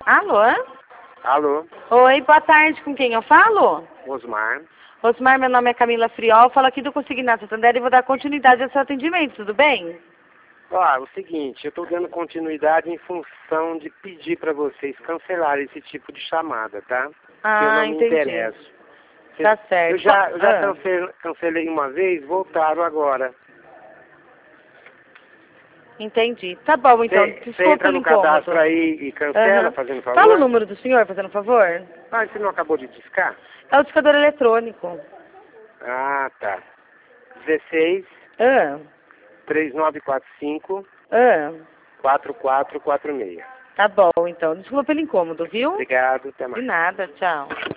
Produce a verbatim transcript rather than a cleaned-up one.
Alô? Alô, Oi, boa tarde. Com quem eu falo? Osmar. Osmar, meu nome é Camila Friol, falo aqui do Consignato Santander e vou dar continuidade ao seu atendimento, tudo bem? Ó, o seguinte, eu estou dando continuidade em função de pedir para vocês cancelarem esse tipo de chamada, tá? Ah, eu não me entendi. interesso. Cê- Tá certo. Eu já, eu já Ah. cancelei, cancelei uma vez, voltaram agora. Entendi. Tá bom, então. Você Desculpa entra pelo no incômodo. cadastro aí e cancela, Aham. fazendo favor? Fala o número do senhor, fazendo favor. Ah, você não acabou de discar? É o discador eletrônico. Ah, tá. dezesseis, Ah, três nove quatro cinco, ah. quatro quatro quatro seis. Tá bom, então. Desculpa pelo incômodo, viu? Obrigado, até De mais. nada, tchau.